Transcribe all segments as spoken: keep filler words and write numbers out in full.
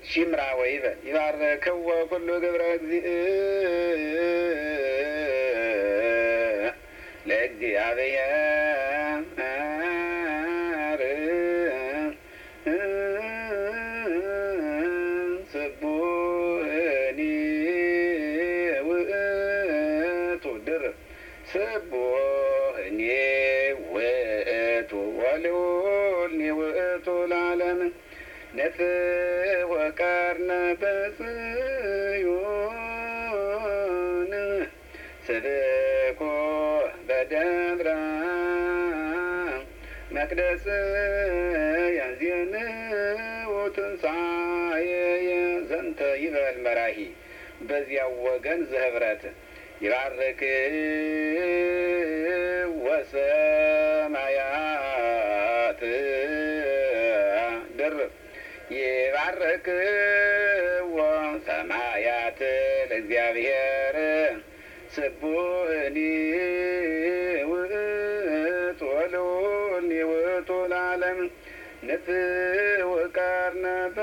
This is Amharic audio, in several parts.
ሽምራ ወይበ ይባርከዎ ኩሉ ግብረ ለእግዚአብሔር ስቡህኒ ውእቱ ድር ስቡህኒ ውእቱ ወልዑልኒ ውእቱ ለዓለም ነፍወከርነ በጽዮን ስብኮ በደብረ መቅደስ ያዜንው ትንሣኤየ ዘንተ ይበል መራሂ። በዚያው ወገን ዘህብረት ይባርክ ወሰማያት ድርብ ይባርክ ወሰማያት ለእግዚአብሔር ስቡህኒ ውእቱ ወልዑልኒ ውእቱ ለዓለም ንፍወከርነ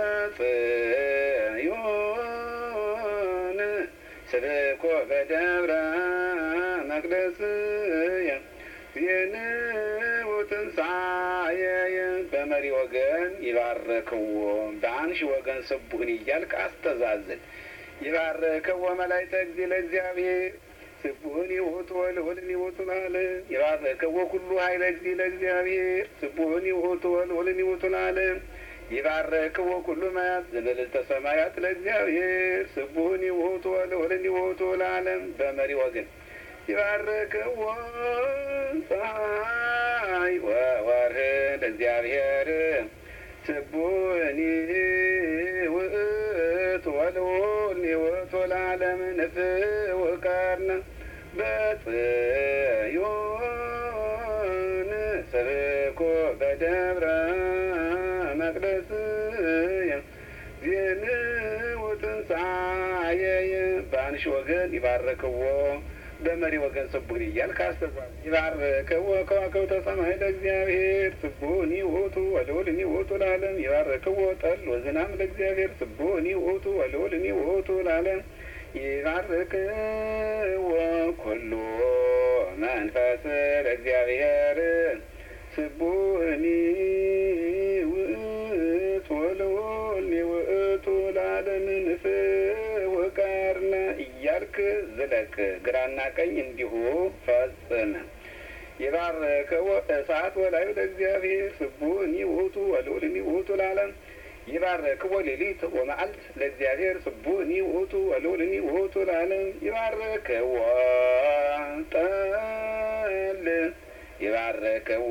በጽዮን ስብኮ በደብረ መቅደስ ያዜንው ትንሣኤየ። በመሪ ወገን ይባርከዎ በአንሺ ወገን ስቡህኒ እያልክ አስተዛዝል። ይባርከዎ መላእክተ እግዚእ ለእግዚአብሔር ስቡህኒ ውእቱ ወልዑልኒ ውእቱ ለዓለም ይባርከዎ ኩሉ ኃይለ እግዚእ ለእግዚአብሔር ስቡህኒ ውእቱ ወልዑልኒ ውእቱ ለዓለም ይባርከዎ ኩሉ ማያት ዘመልዕልተ ሰማያት ለእግዚአብሔር ስቡህኒ ውእቱ ወልዑልኒ ውእቱ ለዓለም። በመሪ ወገን ይባርከዎ ፀሐይ ወወርኅ ለእግዚአብሔር ስቡህኒ ውእቱ ወልዑልኒ ውእቱ ለዓለም ንፍወከርነ በጽዮን ስብኮ በደብረ መቅደስ ያዜንው ትንሣኤየ። በአንሺ ወገን ይባርከዎ በመሪ ወገን ስቡህኒ እያልክ አስተዛዝል። ይባርከዎ ከዋክብተ ሰማይ ለእግዚአብሔር ስቡህኒ ውእቱ ወልዑልኒ ውእቱ ለዓለም ይባርከዎ ጠል ወዝናም ለእግዚአብሔር ስቡህኒ ውእቱ ወልዑልኒ ውእቱ ለዓለም ይባርከዎ ኩሉ መንፈስ ለእግዚአብሔር ስቡህኒ ውእቱ ወልዑልኒ ውእቱ ለዓለም ንፍወከርነ እያልክ ዝለቅ። ግራና ቀኝ እንዲሁ ፈጽም። ይባርከዎ እሳት ወላዩ ለእግዚአብሔር ስቡህኒ ውእቱ ወልዑልኒ ውእቱ ለዓለም ይባርከዎ ሌሊት ወመዓልት ለእግዚአብሔር ስቡህኒ ውእቱ ወልዑልኒ ውእቱ ለዓለም ይባርከዎ ጠል ይባርከዎ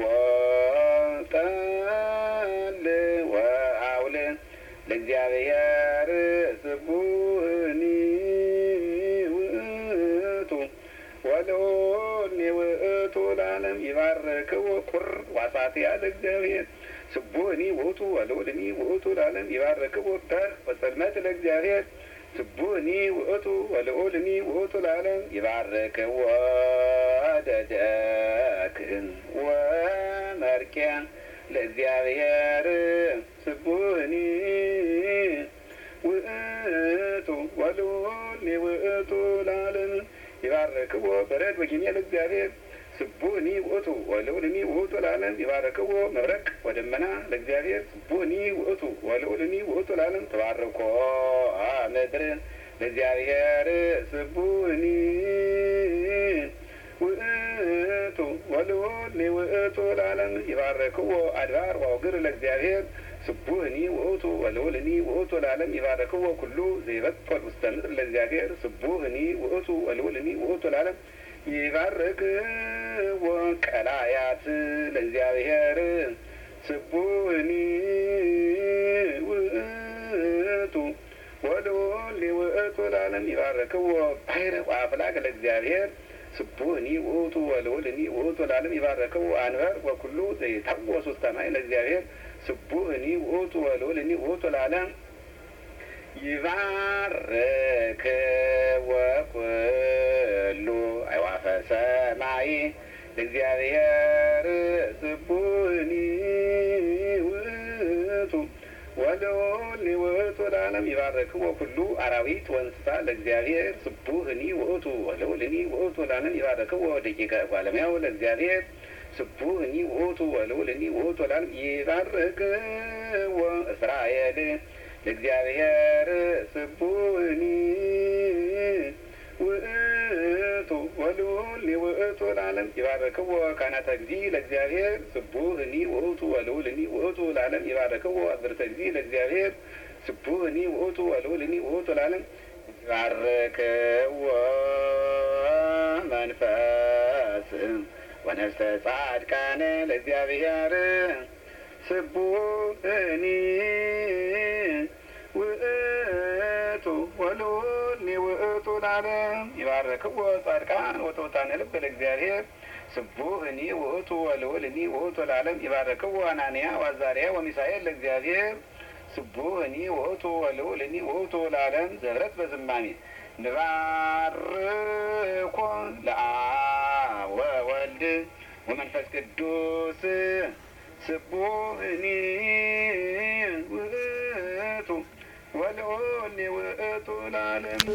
ጠል ወአውል ለእግዚአብሔር ስቡህኒ ውእቱ ወልዑልኒ ውእቱ ለዓለም ይባርከዎ ቁር ዋሳትያ ለእግዚአብሔር ስቡህኒ ውእቱ ወልዑልኒ ውእቱ ለዓለም ይባርከዎ ዳህ ወጽልመት ለእግዚአብሔር ስቡህኒ ውእቱ ወልዑልኒ ውእቱ ለዓለም ይባርከዎ ደደክን ወመርቅያ ለእግዚአብሔር ስቡህኒ ውእቱ ወልዑልኒ ውእቱ ለዓለም ይባርከዎ በረድ ወጊሜ ለእግዚአብሔር ስቡህኒ ውእቱ ወልዑልኒ ውእቱ ለዓለም ይባርከዎ መብረቅ ወደመና ለእግዚአብሔር ስቡህኒ ውእቱ ወልዑልኒ ውእቱ ለዓለም ተባርኮ ምድር ለእግዚአብሔር ስቡህኒ ውእቱ ወልዑልኒ ውእቱ ለዓለም ይባርከዎ አድባር ወአውግር ለእግዚአብሔር ስቡህኒ ውእቱ ወልዑልኒ ውእቱ ለዓለም ይባርከዎ ኩሉ ዘይበቅል ውስተ ምድር ለእግዚአብሔር ስቡህኒ ውእቱ ወልዑልኒ ውእቱ ለዓለም ይባርከዎ ቀላያት ለእግዚአብሔር ስቡህኒ ውእቱ ወልዑልኒ ውእቱ ለዓለም ይባርከዎ ባሕረ ወአፍላግ ለእግዚአብሔር ስቡህኒ ውእቱ ወልዑልኒ ውእቱ ለዓለም ይባርከዎ አንበር ወኩሉ ዘይታወሱ ውስተ ማይ ለእግዚአብሔር ስቡህኒ ውእቱ ወልዑልኒ ውእቱ ለዓለም ይባርከዎ ኩሉ አዕዋፈ ሰማይ ለእግዚአብሔር ስቡህኒ ውእቱ ወልዑልኒ ውእቱ ለዓለም ይባርክዎ ኩሉ አራዊት ወእንስሳ ለእግዚአብሔር ስቡህኒ ውእቱ ወልዑልኒ ውእቱ ለዓለም ይባርክዎ ደቂቀ ባለሙያው ለእግዚአብሔር ስቡህኒ ውእቱ ወልዑልኒ ውእቱ ለዓለም ይባርክዎ እስራኤል ለእግዚአብሔር ስቡህኒ ውእቱ ወልዑልኒ ውእቱ ለዓለም ይባርክዎ ካህናተ እግዚእ ለእግዚአብሔር ስቡህኒ ውእቱ ወልዑልኒ ውእቱ ለዓለም ይባርክዎ አግብርተ እግዚእ ለእግዚአብሔር ስቡህኒ ውእቱ ወልዑልኒ ውእቱ ለዓለም ይባርክዎ መንፈስ ወነፍሰ ጻድቃነ ለእግዚአብሔር ስቡህኒ ውእቱ ወልዑልኒ ውእቱ ለዓለም ይባርክዎ ጻድቃን ወትሑታነ ልብ ለእግዚአብሔር ስቡህኒ ውእቱ ወልዑልኒ ውእቱ ለዓለም ይባርክዎ አናንያ ወአዛርያ ወሚሳኤል ለእግዚአብሔር ስቡህኒ ውእቱ ወልዑልኒ ውእቱ ለዓለም ዘብረት በዝማሜ ንባርኮ ለአብ ወወልድ ወመንፈስ ቅዱስ ስቡህኒ ውእቱ ወልዑልኒ ውእቱ ለዓለም